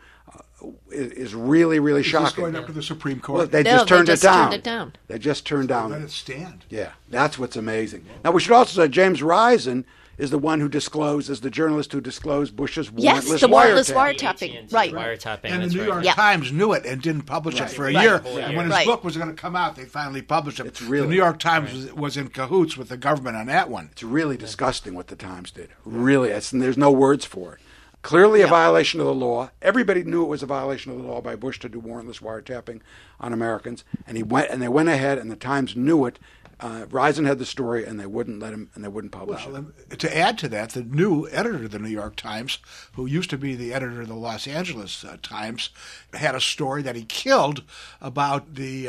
is really, really shocking. Is this going up to the Supreme Court? Well, they just turned it down. They just turned down. Let it stand. Yeah, that's what's amazing. Now, we should also say James Risen is the one who disclosed, is the journalist who disclosed Bush's warrantless wiretapping. Right. Wiretapping, and the that's New York Yeah. Times knew it and didn't publish it for a year. Right. And when his book was going to come out, they finally published it. It's really, the New York Times was in cahoots with the government on that one. It's really disgusting what the Times did. Really, there's no words for it. Clearly a violation of the law. Everybody knew it was a violation of the law by Bush to do warrantless wiretapping on Americans, and they went ahead, and the Times knew it. Risen had the story, and they wouldn't let him, and they wouldn't publish it. To add to that, the new editor of the New York Times, who used to be the editor of the Los Angeles Times, had a story that he killed about the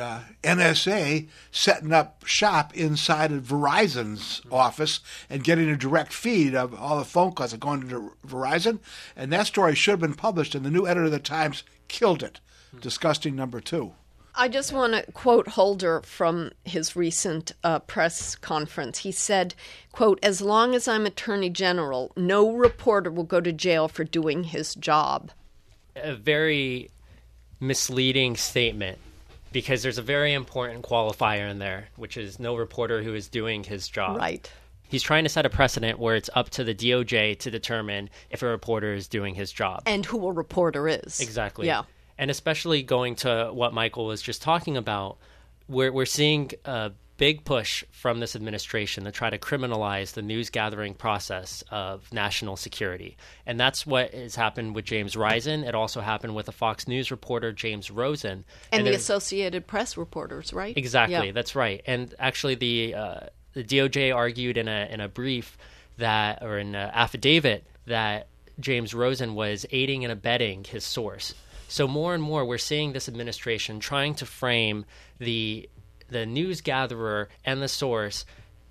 NSA setting up shop inside of Verizon's office and getting a direct feed of all the phone calls that go into Verizon. And that story should have been published, and the new editor of the Times killed it. Disgusting number 2. I just want to quote Holder from his recent press conference. He said, quote, "As long as I'm Attorney General, no reporter will go to jail for doing his job." A very misleading statement, because there's a very important qualifier in there, which is no reporter who is doing his job. Right. He's trying to set a precedent where it's up to the DOJ to determine if a reporter is doing his job. And who a reporter is. Exactly. Yeah. And especially going to what Michael was just talking about, we're seeing a big push from this administration to try to criminalize the news gathering process of national security. And that's what has happened with James Risen. It also happened with a Fox News reporter, James Rosen. And the Associated Press reporters, right? Exactly, Yeah. That's right. And actually the DOJ argued in a brief that, or in an affidavit, that James Rosen was aiding and abetting his source. So more and more, we're seeing this administration trying to frame the news gatherer and the source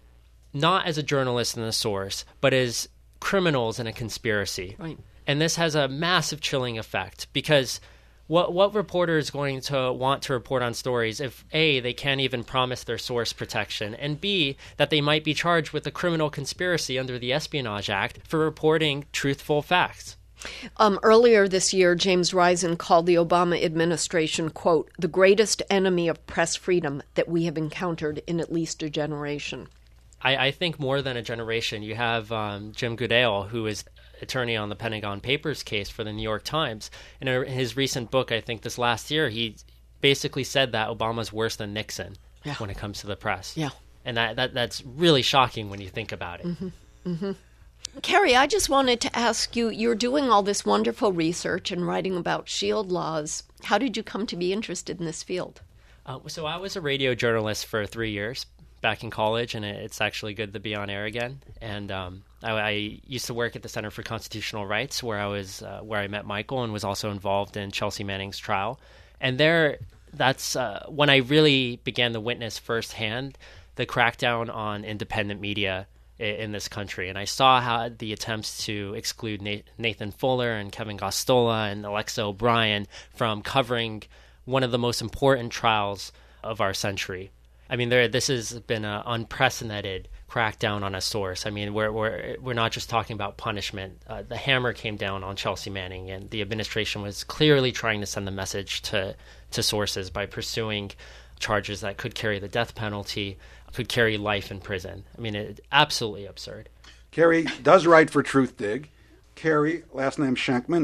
not as a journalist and the source, but as criminals in a conspiracy. Right. And this has a massive chilling effect, because what reporter is going to want to report on stories if A, they can't even promise their source protection, and B, that they might be charged with a criminal conspiracy under the Espionage Act for reporting truthful facts? Earlier this year, James Risen called the Obama administration, quote, "the greatest enemy of press freedom that we have encountered in at least a generation." I think more than a generation. You have Jim Goodale, who is attorney on the Pentagon Papers case for the New York Times. In his recent book, I think this last year, he basically said that Obama's worse than Nixon when it comes to the press. Yeah. And that's really shocking when you think about it. Mm-hmm. Mm-hmm. Carrie, I just wanted to ask you, you're doing all this wonderful research and writing about SHIELD laws. How did you come to be interested in this field? So I was a radio journalist for 3 years back in college, and it's actually good to be on air again. And I used to work at the Center for Constitutional Rights, where I met Michael and was also involved in Chelsea Manning's trial. And there, that's when I really began to witness firsthand the crackdown on independent media in this country. And I saw how the attempts to exclude Nathan Fuller and Kevin Gosztola and Alexa O'Brien from covering one of the most important trials of our century. I mean, this has been an unprecedented crackdown on a source. I mean, we're not just talking about punishment. The hammer came down on Chelsea Manning, and the administration was clearly trying to send the message to sources by pursuing charges that could carry the death penalty, could carry life in prison. I mean, it's absolutely absurd. Carrie does write for Truthdig. Carrie, last name Shenkman,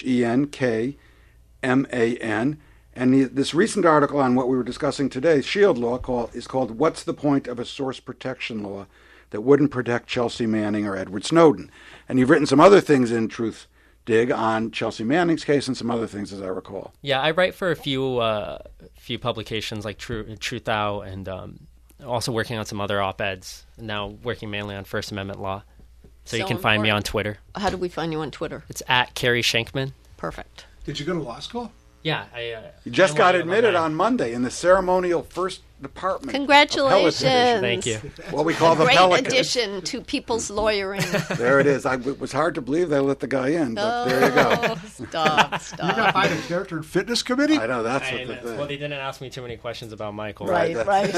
Schenkman. And this recent article on what we were discussing today, SHIELD law, is called What's the Point of a Source Protection Law That Wouldn't Protect Chelsea Manning or Edward Snowden? And you've written some other things in Truthdig on Chelsea Manning's case and some other things, as I recall. Yeah, I write for a few publications like Truthout, and also working on some other op-eds, now working mainly on First Amendment law. So you can find me on Twitter. How do we find you on Twitter? It's at Carrie Shenkman. Perfect. Did you go to law school? Yeah. You just got admitted on Monday in the ceremonial first department. Congratulations. Thank you. What we call the Great Pelican. addition to people's lawyering. There it is. It was hard to believe they let the guy in, but there you go. Stop. You got by the character and fitness committee? I know, that's what the thing. Well, they didn't ask me too many questions about Michael. Right. That was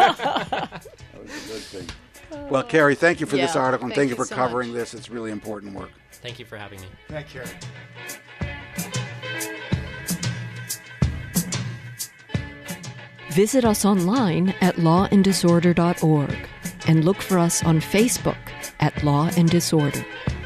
a good thing. Well, Carrie, thank you for this article, and thank you for so covering much. this. It's really important work. Thank you for having me. Thank you. Visit us online at lawanddisorder.org and look for us on Facebook at Law and Disorder.